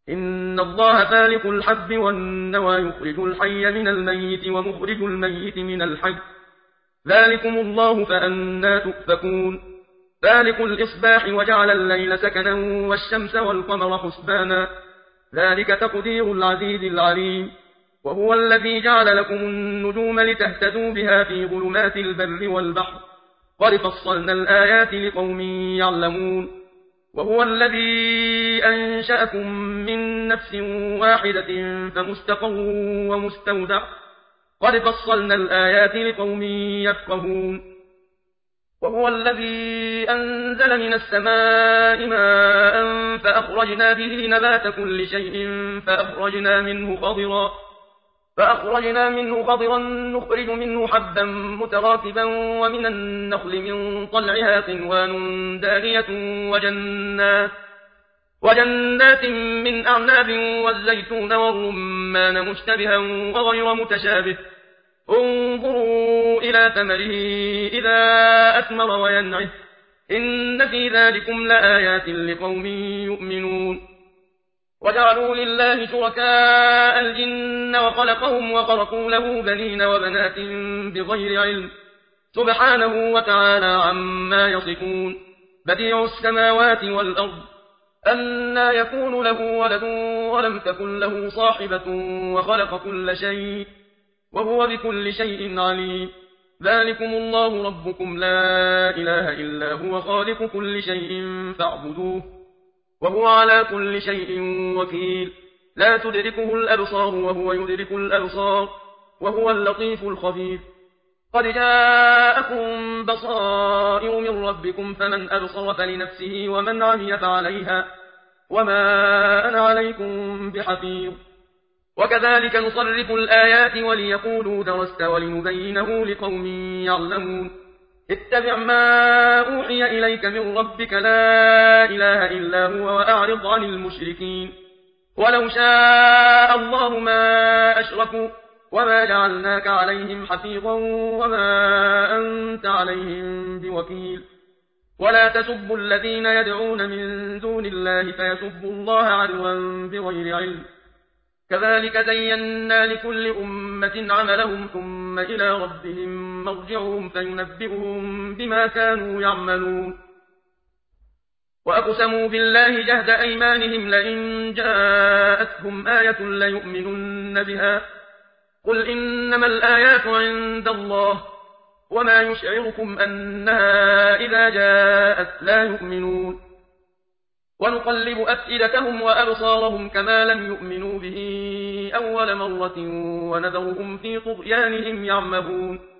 إن الله فالق الحب والنوى يخرج الحي من الميت ومخرج الميت من الحي ذلكم الله فأنى تؤفكون فالق الإصباح وجعل الليل سكنا والشمس والقمر حسبانا ذلك تقدير العزيز العليم وهو الذي جعل لكم النجوم لتهتدوا بها في ظلمات البر والبحر قد فصلنا الآيات لقوم يعلمون وهو الذي أنشأكم من نفس واحدة فمستقر ومستودع قد فصلنا الآيات لقوم يفقهون وهو الذي أنزل من السماء ماء فأخرجنا به نبات كل شيء فأخرجنا منه خضرا نخرج منه حبا متراكبا ومن النخل من طلعها قنوان دانية وجنات من أعناب والزيتون والرمان مشتبها وغير متشابه انظروا إلى ثمره إذا أثمر وينعه إن في ذلكم لآيات لقوم يؤمنون وجعلوا لله شركاء الجن وخلقهم وخرقوا له بنين وبنات بغير علم سبحانه وتعالى عما يصفون بديع السماوات والأرض أنى يكون له ولد ولم تكن له صاحبة وخلق كل شيء وهو بكل شيء عليم ذلكم الله ربكم لا إله إلا هو خالق كل شيء فاعبدوه وهو على كل شيء وكيل لا تدركه الأبصار وهو يدرك الأبصار وهو اللطيف الخبير قد جاءكم بصائر من ربكم فمن أبصر فلنفسه ومن عمي فعليها وما أنا عليكم بحفيظ وكذلك نصرف الآيات وليقولوا درست ولنبينه لقوم يعلمون اتبع ما أوحي إليك من ربك لا إله إلا هو وأعرض عن المشركين ولو شاء الله ما أشركوا وما جعلناك عليهم حفيظا وما أنت عليهم بوكيل ولا تسبوا الذين يدعون من دون الله فيسبوا الله عدوا بغير علم كذلك زينا لكل أمة عملهم ثم إلى ربهم مرجعهم فينبئهم بما كانوا يعملون وأقسموا بالله جهد أيمانهم لئن جاءتهم آية ليؤمنن بها قل إنما الآيات عند الله وما يشعركم أنها إذا جاءت لا يؤمنون ونقلب أفئدتهم وأبصارهم كما لم يؤمنوا به أول مرة ونذرهم في طغيانهم يعمهون